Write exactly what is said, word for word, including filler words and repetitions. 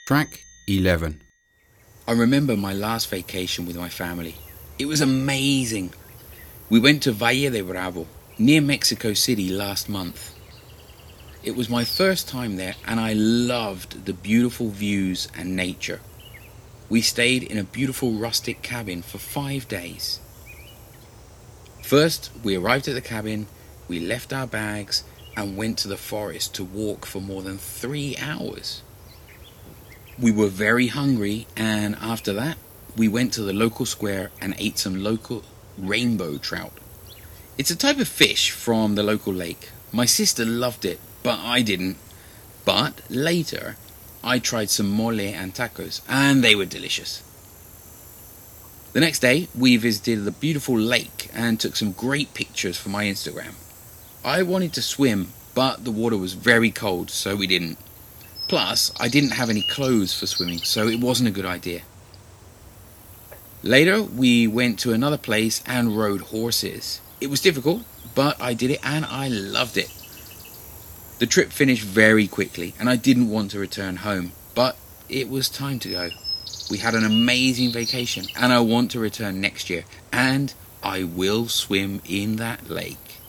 Track eleven. I remember my last vacation with my family. It was amazing. We went to Valle de Bravo, near Mexico City, last month. It was my first time there and I loved the beautiful views and nature. We stayed in a beautiful rustic cabin for five days. First, we arrived at the cabin, we left our bags and went to the forest to walk for more than three hours. We were very hungry, and after that, we went to the local square and ate some local rainbow trout. It's a type of fish from the local lake. My sister loved it, but I didn't. But later, I tried some mole and tacos, and they were delicious. The next day, we visited the beautiful lake and took some great pictures for my Instagram. I wanted to swim, but the water was very cold, so we didn't. Plus, I didn't have any clothes for swimming, so it wasn't a good idea. Later, we went to another place and rode horses. It was difficult, but I did it and I loved it. The trip finished very quickly and I didn't want to return home, but it was time to go. We had an amazing vacation and I want to return next year, and I will swim in that lake.